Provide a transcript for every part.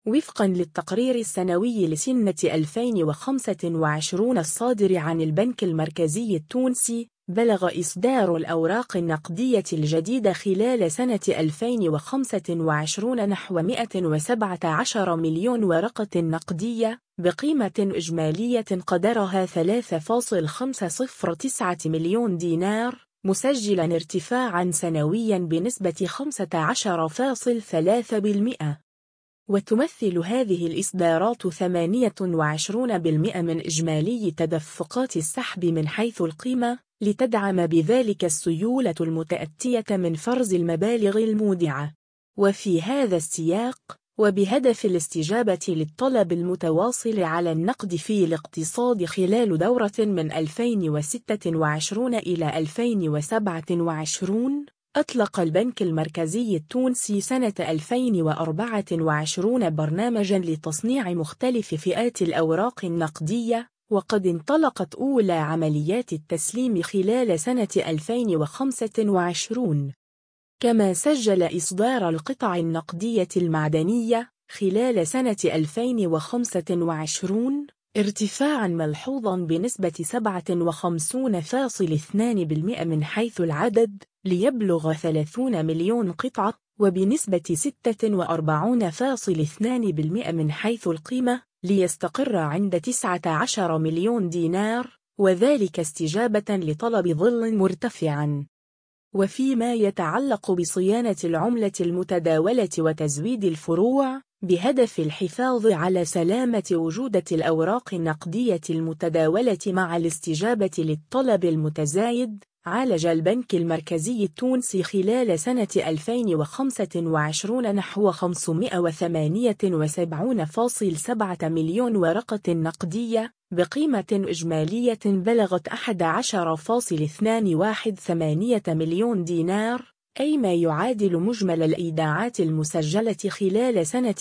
وفقاً للتقرير السنوي لسنة 2025 الصادر عن البنك المركزي التونسي، بلغ إصدار الأوراق النقدية الجديدة خلال سنة 2025 نحو 117 مليون ورقة نقدية بقيمة إجمالية قدرها 3.509 مليون دينار، مسجلاً ارتفاعاً سنوياً بنسبة 15.3%. وتمثل هذه الإصدارات 28% من إجمالي تدفقات السحب من حيث القيمة، لتدعم بذلك السيولة المتأتية من فرز المبالغ المودعة. وفي هذا السياق، وبهدف الاستجابة للطلب المتواصل على النقد في الاقتصاد خلال دورة من 2026 إلى 2027، أطلق البنك المركزي التونسي سنة 2024 برنامجاً لتصنيع مختلف فئات الأوراق النقدية، وقد انطلقت أولى عمليات التسليم خلال سنة 2025. كما سجل إصدار القطع النقدية المعدنية خلال سنة 2025 ارتفاعاً ملحوظاً بنسبة 57.2% من حيث العدد، ليبلغ 30 مليون قطعة، وبنسبة 46.2% من حيث القيمة، ليستقر عند 19 مليون دينار، وذلك استجابة لطلب ظل مرتفعاً. وفيما يتعلق بصيانة العملة المتداولة وتزويد الفروع، بهدف الحفاظ على سلامة وجودة الأوراق النقدية المتداولة مع الاستجابة للطلب المتزايد، عالج البنك المركزي التونسي خلال سنة 2025 نحو 578.7 مليون ورقة نقدية بقيمة إجمالية بلغت 11.218 مليون دينار، أي ما يعادل مجمل الإيداعات المسجلة خلال سنة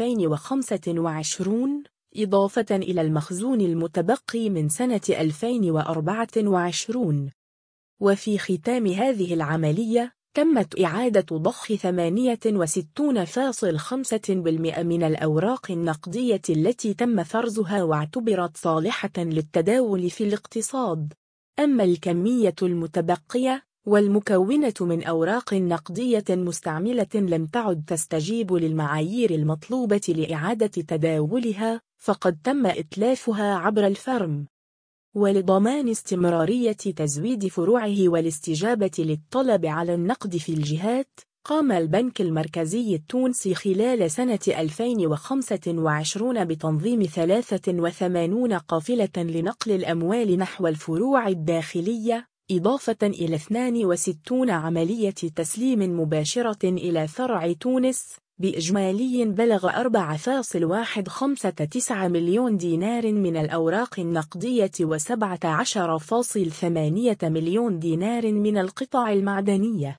2025، إضافة إلى المخزون المتبقي من سنة 2024. وفي ختام هذه العملية، تمت إعادة ضخ 68.5% من الأوراق النقدية التي تم فرزها واعتبرت صالحة للتداول في الاقتصاد. أما الكمية المتبقية والمكونة من أوراق نقدية مستعملة لم تعد تستجيب للمعايير المطلوبة لإعادة تداولها، فقد تم إتلافها عبر الفرم. ولضمان استمرارية تزويد فروعه والاستجابة للطلب على النقد في الجهات، قام البنك المركزي التونسي خلال سنة 2025 بتنظيم 83 قافلة لنقل الأموال نحو الفروع الداخلية، إضافة إلى 62 عملية تسليم مباشرة إلى فرع تونس، بإجمالي بلغ 4.159 مليون دينار من الأوراق النقدية و17.8 مليون دينار من القطع المعدنية.